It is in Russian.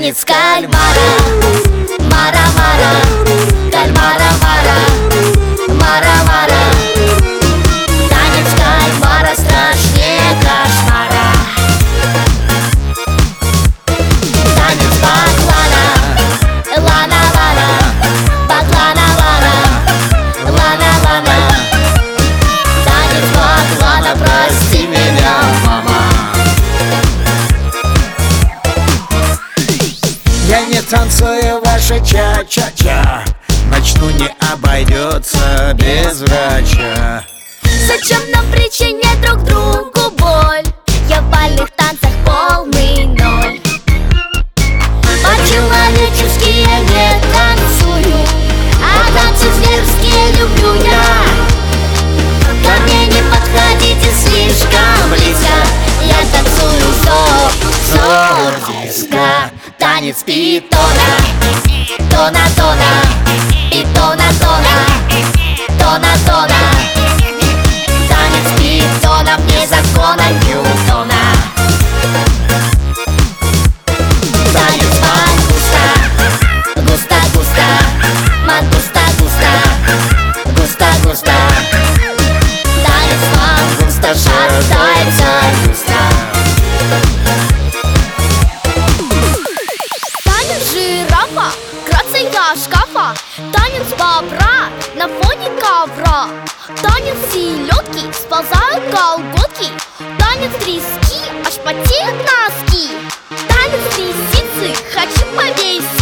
Танец кальмара, мара-мара, кальмара-мара, мара-мара. Танец кальмара страшнее кошмара. Танец баклана, лана-лана, баклана-лана, лана-лана. Танец баклана, прости меня, мама. Я не танцую ваша ча-ча-ча, начну не обойдется без врача. Зачем нам причинять друг другу боль? Я в бальных танцах полный ноль. По-человечески я не танцую, а танцы зверские люблю я. Ко мне не подходите слишком близко, я танцую зор-диско. Танец питона, тона-тона, питона-тона, тона-тона. Танец питона вне закона Ньютона. Танец мангуста, густо-густо, мангуста-густо, густо-густо. Танец мангуста шатается густо. Танец жирафа, грация шкафа. Танец бобра на фоне ковра. Танец селедки, сползают колготки. Танец трески, аж потеют носки. Танец лисицы, хочу повесить.